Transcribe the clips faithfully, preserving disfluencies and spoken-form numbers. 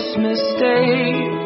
this mistake.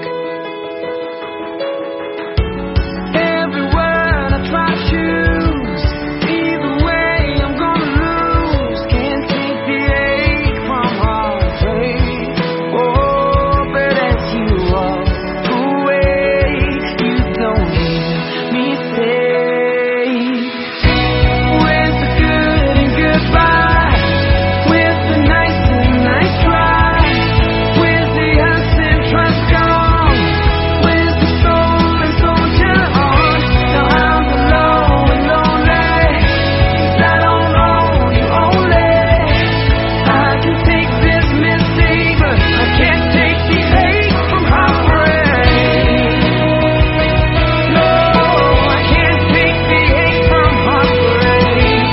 Every word I try to choose, either way I'm gonna lose. Can't take the ache from heartbreak. Oh, but as you walk away, you don't hear me say, where's the good and goodbye? Where's the nice and nice try? Where's the us and trust gone? Where's the soul and soldier on? Now I'm alone and lonely, 'cause I don't know you only. I can take this mistake, but I can't take the ache from heartbreak. No, I can't take the ache from heartbreak.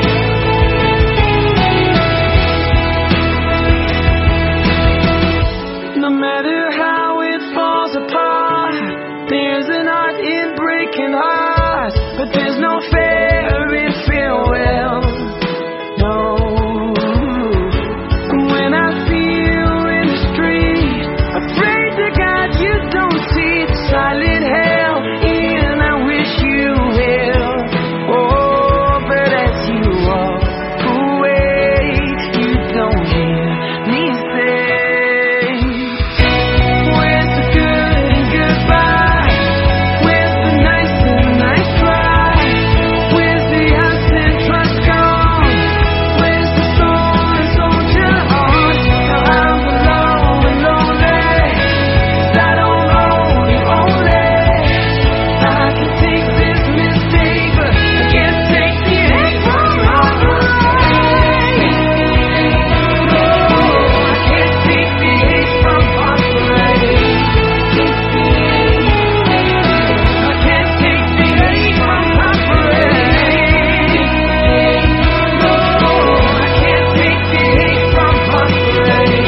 No matter how it falls apart, there's an art in breaking hearts, but there's no fair in farewell. No. When I see you in the street, afraid to God you don't see the silent hell, and I wish you well. Oh, but as you walk away, you don't hear me say, where's the good and goodbye? Where's the nice and nice try? Where's the us and trust gone? Where's the soul and soldier on? Now I'm alone and lonely, 'cause I don't know you only. I can take this mistake, but I can't take the ache from heartbreak. No, I can't take the ache from heartbreak. I can't take the ache from heartbreak. No, I can't take the ache from heartbreak.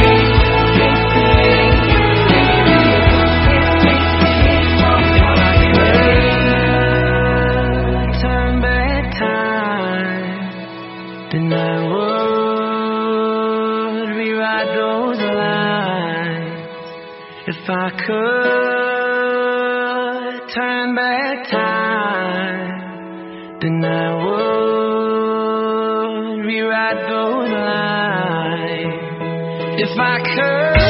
Turn back time, then I would rewrite those lines. If I could turn back time, then I would rewrite those lines. If I could